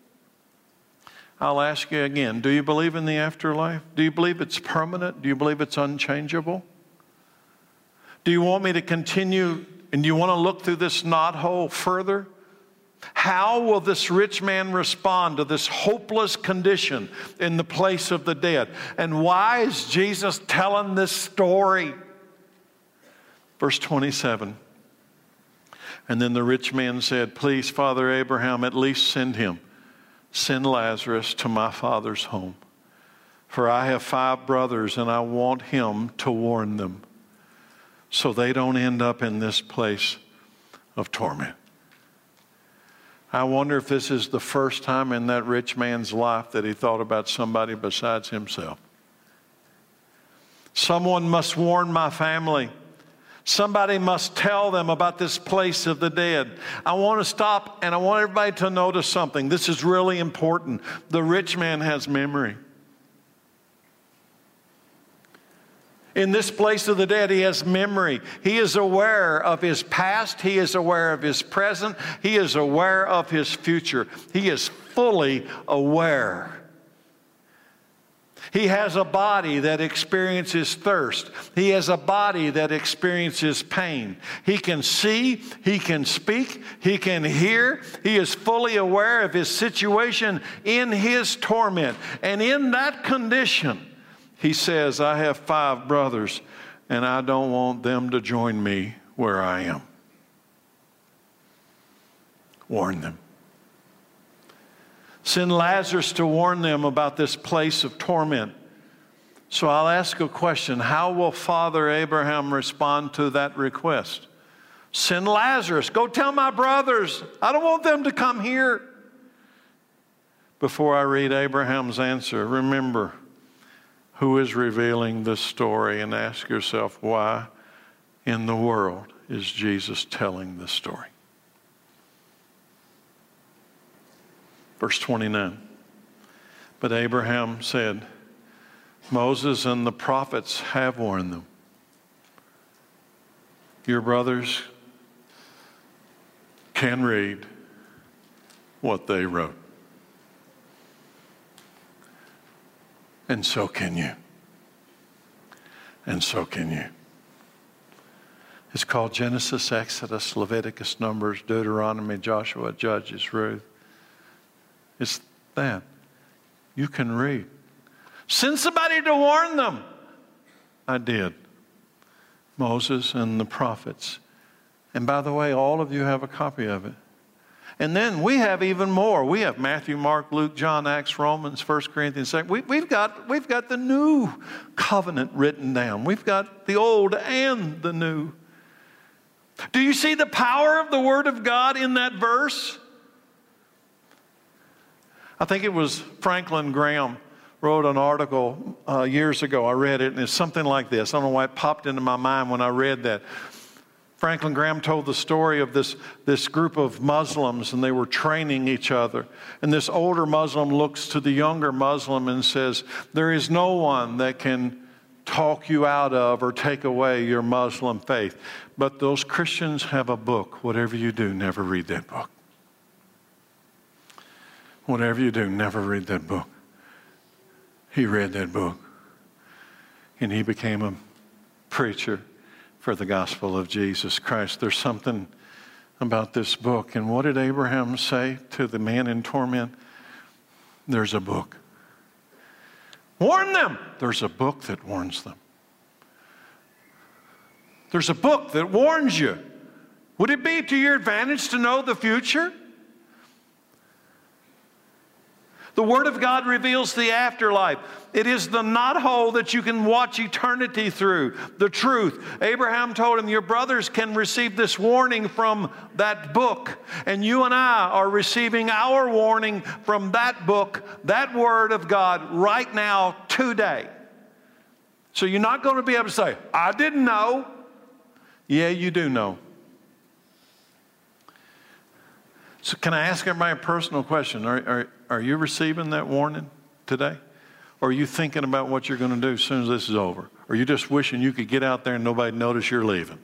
I'll ask you again, do you believe in the afterlife? Do you believe it's permanent? Do you believe it's unchangeable? Do you want me to continue, and do you want to look through this knothole further? How will this rich man respond to this hopeless condition in the place of the dead? And why is Jesus telling this story? Verse twenty-seven. And then the rich man said, please, Father Abraham, at least send him. Send Lazarus to my father's home. For I have five brothers, and I want him to warn them so they don't end up in this place of torment. I wonder if this is the first time in that rich man's life that he thought about somebody besides himself. Someone must warn my family. Somebody must tell them about this place of the dead. I want to stop and I want everybody to notice something. This is really important. The rich man has memory. In this place of the dead, he has memory. He is aware of his past. He is aware of his present. He is aware of his future. He is fully aware. He has a body that experiences thirst. He has a body that experiences pain. He can see, he can speak, he can hear. He is fully aware of his situation in his torment. And in that condition, he says, I have five brothers, and I don't want them to join me where I am. Warn them. Send Lazarus to warn them about this place of torment. So I'll ask a question. How will Father Abraham respond to that request? Send Lazarus. Go tell my brothers. I don't want them to come here. Before I read Abraham's answer, remember who is revealing this story and ask yourself, why in the world is Jesus telling this story? Verse twenty-nine. But Abraham said, Moses and the prophets have warned them. Your brothers can read what they wrote. And so can you. And so can you. It's called Genesis, Exodus, Leviticus, Numbers, Deuteronomy, Joshua, Judges, Ruth. It's that. You can read. Send somebody to warn them. I did. Moses and the prophets. And by the way, all of you have a copy of it. And then we have even more. We have Matthew, Mark, Luke, John, Acts, Romans, First Corinthians. We, we've got, we've got the new covenant written down. We've got the old and the new. Do you see the power of the Word of God in that verse? I think it was Franklin Graham wrote an article uh, years ago. I read it, and it's something like this. I don't know why it popped into my mind when I read that. Franklin Graham told the story of this, this group of Muslims, and they were training each other. And this older Muslim looks to the younger Muslim and says, there is no one that can talk you out of or take away your Muslim faith. But those Christians have a book. Whatever you do, never read that book. Whatever you do, never read that book. He read that book. And he became a preacher for the gospel of Jesus Christ. There's something about this book. And what did Abraham say to the man in torment? There's a book. Warn them. There's a book that warns them. There's a book that warns you. Would it be to your advantage to know the future? The Word of God reveals the afterlife. It is the knothole that you can watch eternity through, the truth. Abraham told him, your brothers can receive this warning from that book. And you and I are receiving our warning from that book, that Word of God, right now, today. So you're not going to be able to say, I didn't know. Yeah, you do know. So can I ask everybody a personal question? Are, are, are you receiving that warning today? Or are you thinking about what you're going to do as soon as this is over? Or are you just wishing you could get out there and nobody notice you're leaving?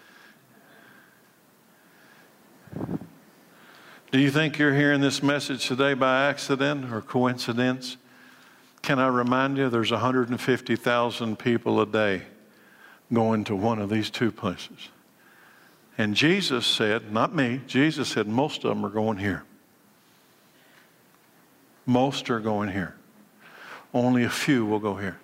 Do you think you're hearing this message today by accident or coincidence? Can I remind you, there's one hundred fifty thousand people a day going to one of these two places. And Jesus said, not me, Jesus said most of them are going here. Most are going here. Only a few will go here.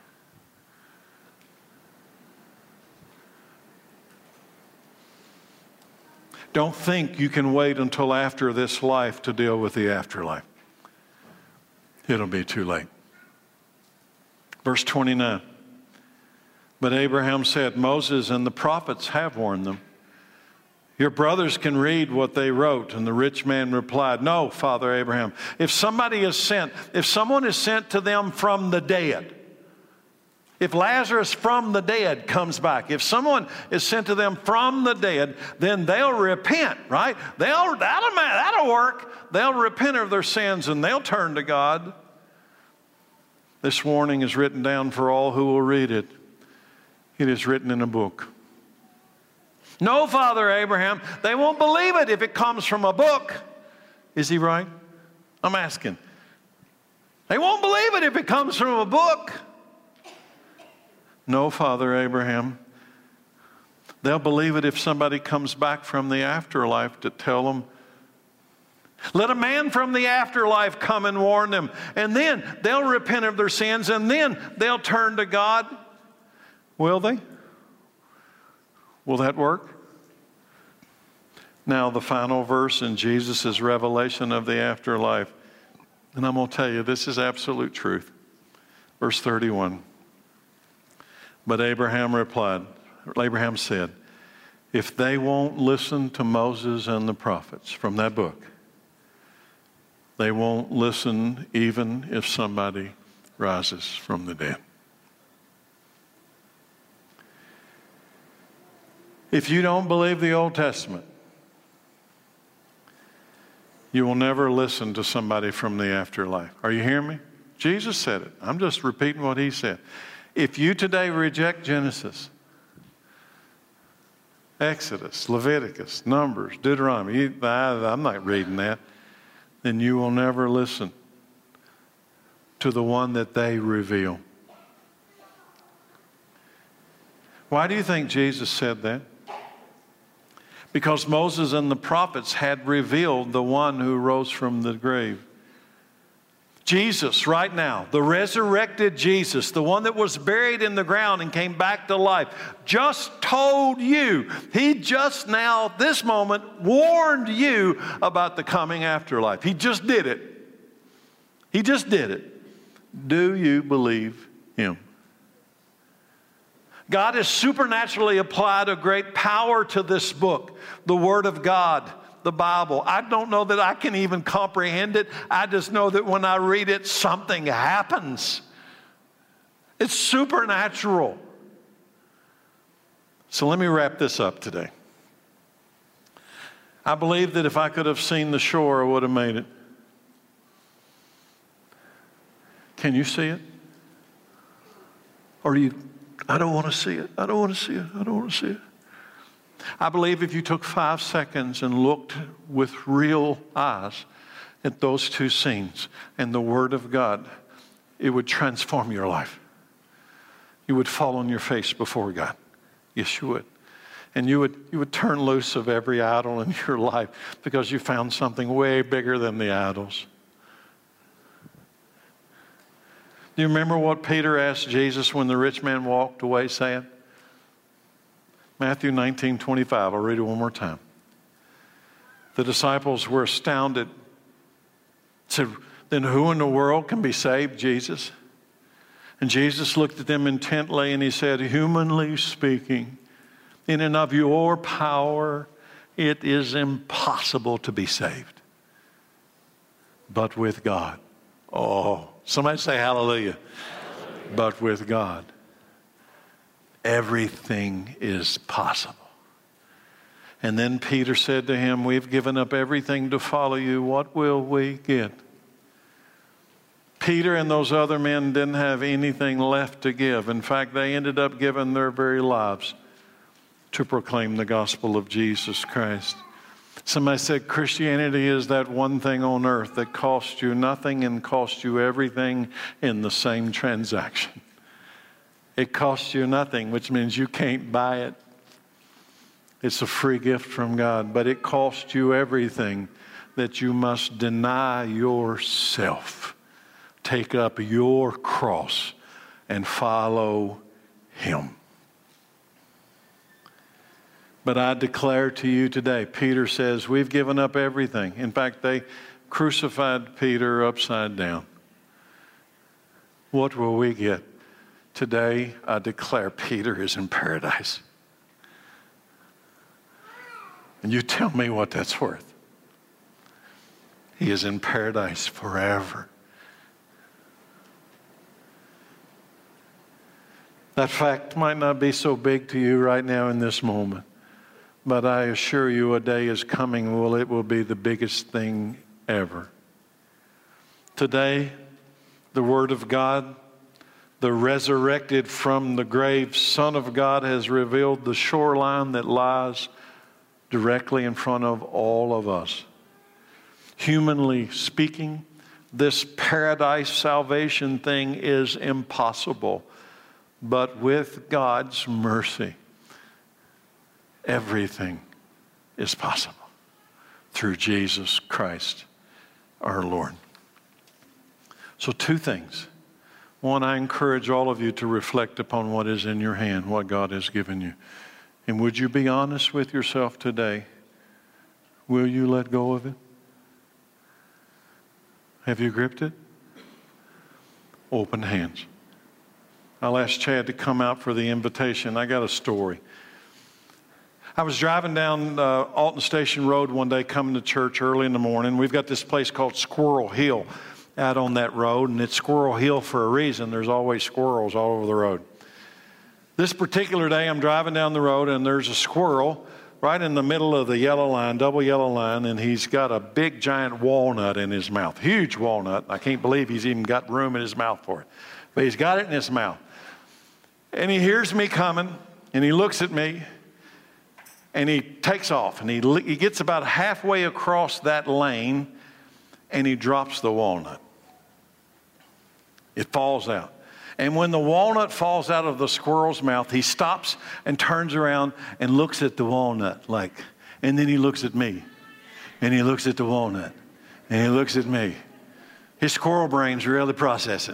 Don't think you can wait until after this life to deal with the afterlife. It'll be too late. Verse twenty-nine. But Abraham said, Moses and the prophets have warned them. Your brothers can read what they wrote. And the rich man replied, no, Father Abraham. If somebody is sent, if someone is sent to them from the dead, if Lazarus from the dead comes back, if someone is sent to them from the dead, then they'll repent, right? They'll, that'll, that'll work. They'll repent of their sins and they'll turn to God. This warning is written down for all who will read it. It is written in a book. No, Father Abraham, they won't believe it if it comes from a book. Is he right? I'm asking. They won't believe it if it comes from a book. No, Father Abraham. They'll believe it if somebody comes back from the afterlife to tell them. Let a man from the afterlife come and warn them. And then they'll repent of their sins and then they'll turn to God. Will they? Will that work? Now, the final verse in Jesus' revelation of the afterlife. And I'm going to tell you, this is absolute truth. Verse thirty-one. But Abraham replied, Abraham said, if they won't listen to Moses and the prophets from that book, they won't listen even if somebody rises from the dead. If you don't believe the Old Testament, you will never listen to somebody from the afterlife. Are you hearing me? Jesus said it. I'm just repeating what he said. If you today reject Genesis, Exodus, Leviticus, Numbers, Deuteronomy, you, I, I'm not reading that, then you will never listen to the one that they reveal. Why do you think Jesus said that? Because Moses and the prophets had revealed the one who rose from the grave. Jesus, right now, the resurrected Jesus, the one that was buried in the ground and came back to life, just told you, he just now, this moment, warned you about the coming afterlife. He just did it. He just did it. Do you believe him? God has supernaturally applied a great power to this book, the Word of God, the Bible. I don't know that I can even comprehend it. I just know that when I read it, something happens. It's supernatural. So let me wrap this up today. I believe that if I could have seen the shore, I would have made it. Can you see it? Or do you... I don't want to see it. I don't want to see it. I don't want to see it. I believe if you took five seconds and looked with real eyes at those two scenes and the Word of God, it would transform your life. You would fall on your face before God. Yes, you would. And you would, you would turn loose of every idol in your life because you found something way bigger than the idols. Do you remember what Peter asked Jesus when the rich man walked away saying? Matthew nineteen twenty-five. I'll read it one more time. The disciples were astounded. Said, then who in the world can be saved, Jesus? And Jesus looked at them intently and he said, humanly speaking, in and of your power, it is impossible to be saved. But with God. Oh, somebody say hallelujah. Hallelujah. But with God, everything is possible. And then Peter said to him, we've given up everything to follow you. What will we get? Peter and those other men didn't have anything left to give. In fact, they ended up giving their very lives to proclaim the gospel of Jesus Christ. Somebody said Christianity is that one thing on earth that costs you nothing and costs you everything in the same transaction. It costs you nothing, which means you can't buy it. It's a free gift from God, but it costs you everything that you must deny yourself, take up your cross, and follow Him. But I declare to you today, Peter says, we've given up everything. In fact, they crucified Peter upside down. What will we get? Today, I declare Peter is in paradise. And you tell me what that's worth. He is in paradise forever. That fact might not be so big to you right now in this moment. But I assure you a day is coming, well, it will be the biggest thing ever. Today, the Word of God, the resurrected from the grave Son of God, has revealed the shoreline that lies directly in front of all of us. Humanly speaking, this paradise salvation thing is impossible. But with God's mercy, everything is possible through Jesus Christ our Lord. So two things. One, I encourage all of you to reflect upon what is in your hand, what God has given you. And would you be honest with yourself today? Will you let go of it? Have you gripped it? Open hands. I'll ask Chad to come out for the invitation. I got a story. I was driving down uh, Alton Station Road one day coming to church early in the morning. We've got this place called Squirrel Hill out on that road, and it's Squirrel Hill for a reason. There's always squirrels all over the road. This particular day, I'm driving down the road, and there's a squirrel right in the middle of the yellow line, double yellow line, and he's got a big, giant walnut in his mouth, huge walnut. I can't believe he's even got room in his mouth for it, but he's got it in his mouth. And he hears me coming, and he looks at me, and he takes off, and he, he gets about halfway across that lane, and he drops the walnut. It falls out. And when the walnut falls out of the squirrel's mouth, he stops and turns around and looks at the walnut, like, and then he looks at me, and he looks at the walnut, and he looks at me. His squirrel brain's really processing.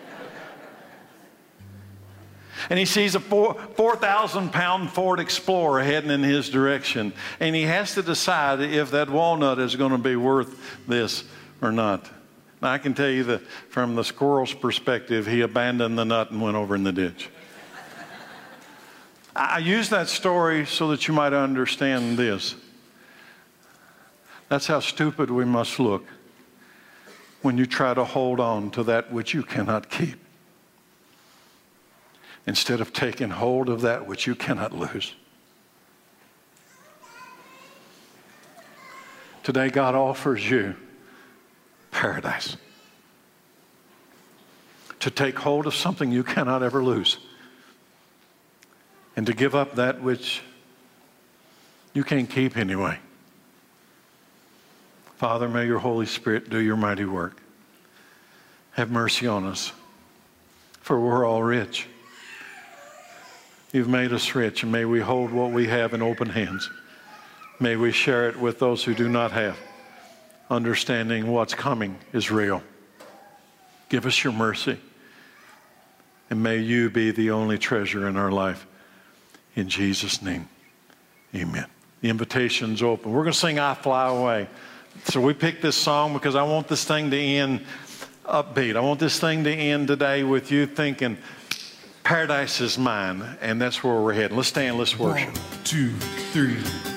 And he sees a four thousand pound Ford Explorer heading in his direction. And he has to decide if that walnut is going to be worth this or not. Now, I can tell you that from the squirrel's perspective, he abandoned the nut and went over in the ditch. I use that story so that you might understand this. That's how stupid we must look when you try to hold on to that which you cannot keep, instead of taking hold of that which you cannot lose. Today, God offers you paradise. To take hold of something you cannot ever lose. And to give up that which you can't keep anyway. Father, may your Holy Spirit do your mighty work. Have mercy on us, for we're all rich. You've made us rich, and may we hold what we have in open hands. May we share it with those who do not have, understanding what's coming is real. Give us your mercy, and may you be the only treasure in our life. In Jesus' name, amen. The invitation's open. We're going to sing I Fly Away. So we picked this song because I want this thing to end upbeat. I want this thing to end today with you thinking, paradise is mine, and that's where we're heading. Let's stand, let's worship. One, two, three.